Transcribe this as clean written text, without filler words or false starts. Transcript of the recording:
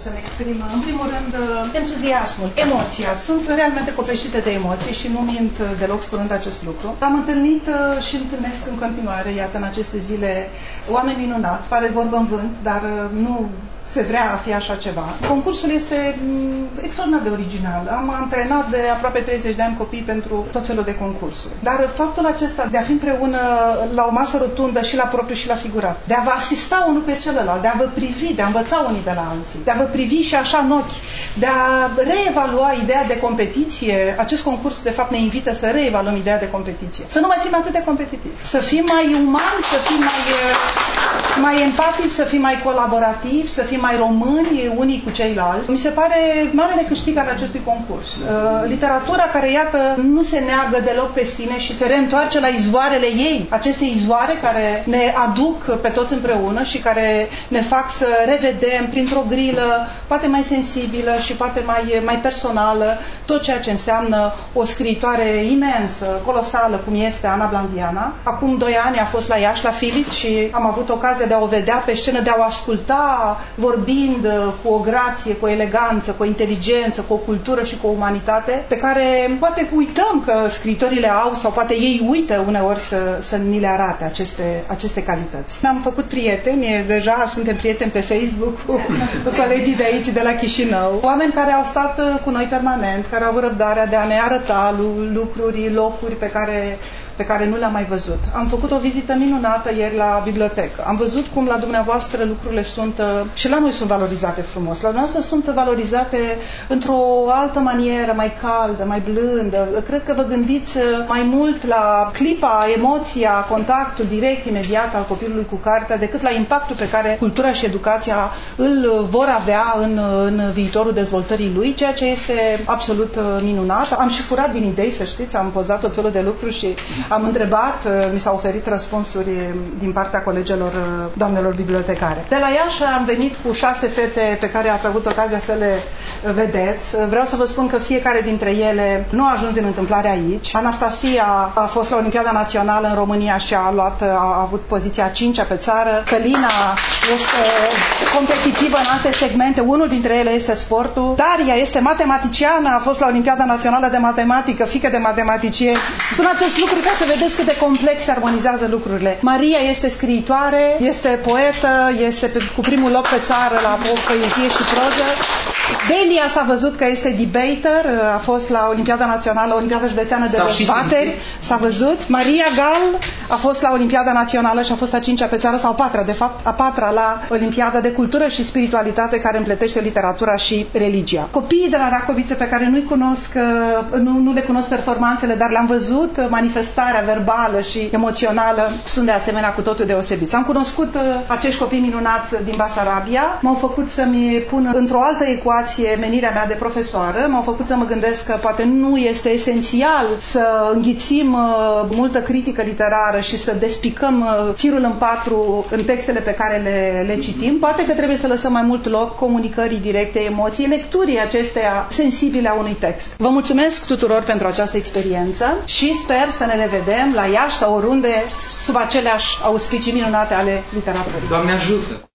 să-mi exprim, în primul rând, entuziasmul, emoția. Sunt realmente copleșită de emoții și nu mint deloc spunând acest lucru. Am întâlnit și întâlnesc în continuare, iată, în aceste zile, oameni minunați, pare vorbă în vânt, dar nu se vrea a fi așa ceva. Concursul este extraordinar de original. Am antrenat de aproape 30 de ani copii pentru tot felul de concursuri. Dar faptul acesta de a fi împreună la o masă rotundă și la propriu și la figurat, de a vă asista unul pe celălalt, de a vă privi, de a învăța unii de la alții, de a vă privi și așa în ochi, de a reevalua ideea de competiție. Acest concurs, de fapt, ne invită să reevaluăm ideea de competiție. Să nu mai fim atât de competitivi. Să fim mai umani, să fim mai empatici, să fim mai colaborativi, să fim mai români unii cu ceilalți. Mi se pare marele câștig al acestui concurs. Literatura care, iată, nu se neagă deloc pe sine și se reîntoarce la izvoarele ei. Aceste izvoare care ne aduc pe toți împreună și care ne fac să revedem printr-o grilă poate mai sensibilă și poate mai personală tot ceea ce înseamnă o scriitoare imensă, colosală, cum este Ana Blandiana. Acum 2 ani a fost la Iași, la Philips, și am avut ocazia de a o vedea pe scenă, de a o asculta vorbind cu o grație, cu o eleganță, cu o inteligență, cu o cultură și cu o umanitate pe care poate uităm că scriitorii le au sau poate ei uită uneori să ni le arate aceste calități. Mi-am făcut prieteni, deja suntem prieteni pe Facebook cu colegii de aici, de la Chișinău, oameni care au stat cu noi permanent, care au avut răbdarea de a ne arăta lucruri, locuri pe care nu le-am mai văzut. Am făcut o vizită minunată ieri la bibliotecă. Am văzut cum la dumneavoastră lucrurile sunt, și la noi sunt valorizate frumos, la dumneavoastră sunt valorizate într-o altă manieră, mai caldă, mai blândă. Cred că vă gândiți mai mult la clipa, emoția, contactul direct, imediat al copilului cu cartea, decât la impactul pe care cultura și educația îl vor avea în viitorul dezvoltării lui, ceea ce este absolut minunat. Am și furat din idei, să știți, am pozat tot felul de lucruri și am întrebat, mi s-au oferit răspunsuri din partea colegelor, doamnelor bibliotecare. De la Iași am venit cu 6 fete pe care ați avut ocazia să le vedeți. Vreau să vă spun că fiecare dintre ele nu a ajuns din întâmplare aici. Anastasia a fost la Olimpiada Națională în România și a avut poziția 5-a pe țară. Călina este competitivă în alte segmente. Unul dintre ele este sportul. Daria este matematiciană, a fost la Olimpiada Națională de Matematică, fiică de matematicieni. Spun acest lucru ca să vedeți cât de complex se armonizează lucrurile. Maria este scriitoare, este poetă, este cu primul loc pe țară la poezie și proză. Delia s-a văzut că este debater, a fost la Olimpiada Națională, Olimpiada Județeană de Dezbateri, s-a văzut. Maria Gal a fost la Olimpiada Națională și a fost a 5-a pe țară, sau a 4-a, de fapt, a 4-a la Olimpiada de Cultură și Spiritualitate, care împletește literatura și religia. Copiii de la Racoviță, pe care nu-i cunosc, nu le cunosc performanțele, dar le-am văzut, manifestarea verbală și emoțională, sunt de asemenea cu totul deosebiți. Am cunoscut acești copii minunați din Basarabia, m-au făcut să-mi pun într-o altă ecuație menirea mea de profesoară, m-au făcut să mă gândesc că poate nu este esențial să înghițim multă critică literară și să despicăm firul în 4 în textele pe care le citim. Poate că trebuie să lăsăm mai mult loc comunicării directe, emoției, lecturii acesteia sensibile a unui text. Vă mulțumesc tuturor pentru această experiență și sper să ne revedem la Iași sau oriunde sub aceleași auspicii minunate ale literaturii. Doamne ajută!